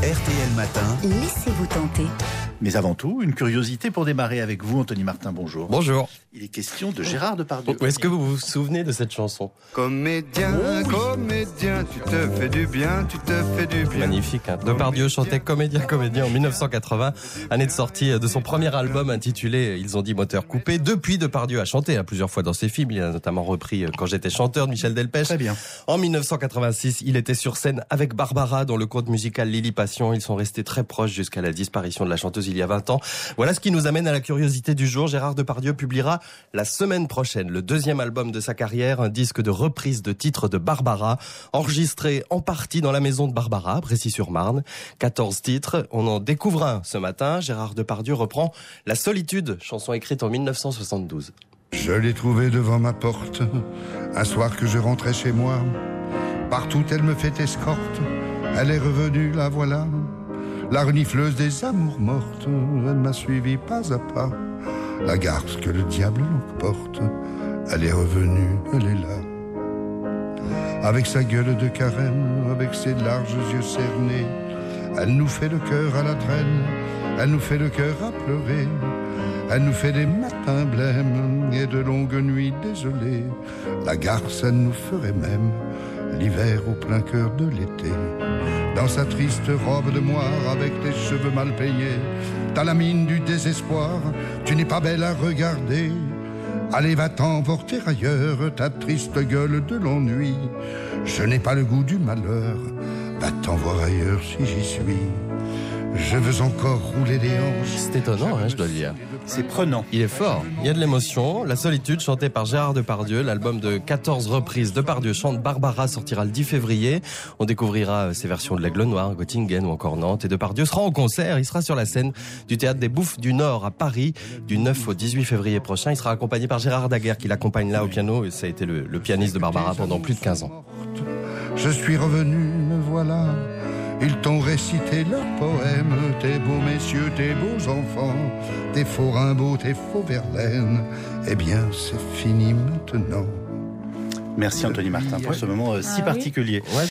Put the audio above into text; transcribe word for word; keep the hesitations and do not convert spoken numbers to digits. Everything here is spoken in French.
R T L Matin. Laissez-vous tenter. Mais avant tout, une curiosité pour démarrer avec vous, Anthony Martin, bonjour. Bonjour. Il est question de Gérard Depardieu. Est-ce que vous vous souvenez de cette chanson ? Comédien, Oh, oui. comédien, tu te fais du bien, tu te fais du bien. Magnifique. Hein. Depardieu chantait Comédien, comédien en mille neuf cent quatre-vingts, année de sortie de son premier album intitulé Ils ont dit moteur coupé. Depuis, Depardieu a chanté hein, plusieurs fois dans ses films. Il a notamment repris Quand j'étais chanteur de Michel Delpech. Très bien. En mille neuf cent quatre-vingt-six, il était sur scène avec Barbara dans le conte musical Lily Passion. Ils sont restés très proches jusqu'à la disparition de la chanteuse il y a vingt ans. Voilà ce qui nous amène à la curiosité du jour. Gérard Depardieu publiera la semaine prochaine le deuxième album de sa carrière, un disque de reprise de titres de Barbara, enregistré en partie dans la maison de Barbara, Brécy-sur-Marne. quatorze titres, on en découvre un ce matin. Gérard Depardieu reprend La Solitude, chanson écrite en mille neuf cent soixante-douze. Je l'ai trouvée devant ma porte, un soir que je rentrais chez moi. Partout elle me fait escorte, elle est revenue, la voilà. La renifleuse des amours mortes, elle m'a suivi pas à pas. La garce que le diable l'emporte, elle est revenue, elle est là. Avec sa gueule de carême, avec ses larges yeux cernés, elle nous fait le cœur à la traîne, elle nous fait le cœur à pleurer. Elle nous fait des matins blêmes et de longues nuits désolées. La garce, elle nous ferait même l'hiver au plein cœur de l'été. Dans sa triste robe de moire avec tes cheveux mal peignés, t'as la mine du désespoir, tu n'es pas belle à regarder. Allez, va t'emporter ailleurs, ta triste gueule de l'ennui. Je n'ai pas le goût du malheur, va t'en voir ailleurs si j'y suis. Je veux encore rouler des hanches. C'est étonnant, hein, je dois le dire. C'est prenant. Il est fort. Il y a de l'émotion. La Solitude, chantée par Gérard Depardieu. L'album de quatorze reprises. Depardieu chante Barbara sortira le dix février. On découvrira ses versions de l'Aigle Noir, Göttingen ou encore Nantes. Et Depardieu sera en concert. Il sera sur la scène du Théâtre des Bouffes du Nord à Paris du neuf au dix-huit février prochain. Il sera accompagné par Gérard Daguerre qui l'accompagne là au piano. Et ça a été le, le pianiste de Barbara pendant plus de quinze ans. Je suis revenu, me voilà. Ils t'ont récité leurs poèmes, tes beaux messieurs, tes beaux enfants, tes faux Rimbaud, tes faux Verlaine. Eh bien, c'est fini maintenant. Merci Anthony Martin pour ce moment euh, si Ah oui. particulier. Ouais.